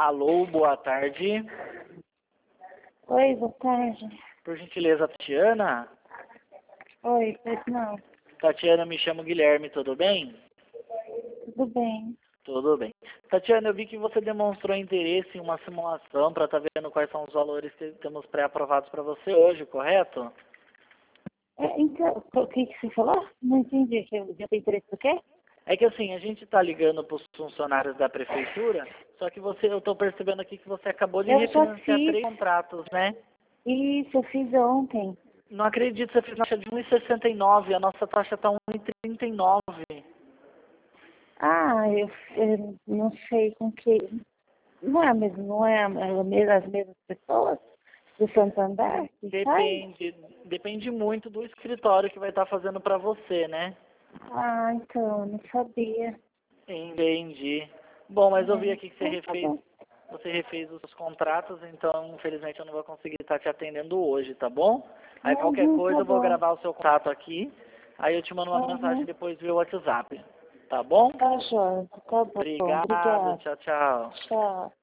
Alô, boa tarde. Oi, boa tarde. Por gentileza, Tatiana? Oi, pois não. Tatiana, me chamo Guilherme, tudo bem? Tudo bem. Tudo bem. Tatiana, eu vi que você demonstrou interesse em uma simulação para estar vendo quais são os valores que temos pré-aprovados para você hoje, correto? Então, o que você falou? Não entendi. Que eu tenho interesse no quê? É que assim, a gente está ligando para os funcionários da prefeitura, só que eu estou percebendo aqui que você acabou de Eu já refinanciar fiz. 3 contratos, né? Isso, eu fiz ontem. Não acredito, você fez taxa de 1,69, a nossa taxa está 1,39. Ah, eu não sei com que... Não é mesmo, não é as mesmas pessoas do Santander que faz? Depende muito do escritório que vai estar fazendo para você, né? Ah, então, eu não sabia. Entendi. Bom, mas eu vi aqui que Então, tá bom. você refez os contratos, então infelizmente eu não vou conseguir estar te atendendo hoje, tá bom? Aí qualquer Uhum, coisa tá eu vou bom. gravar o seu contato aqui, aí eu te mando uma mensagem Uhum. depois via WhatsApp, tá bom? Tá, joia. Tá bom. Obrigado, Obrigada. tchau, tchau. Tchau.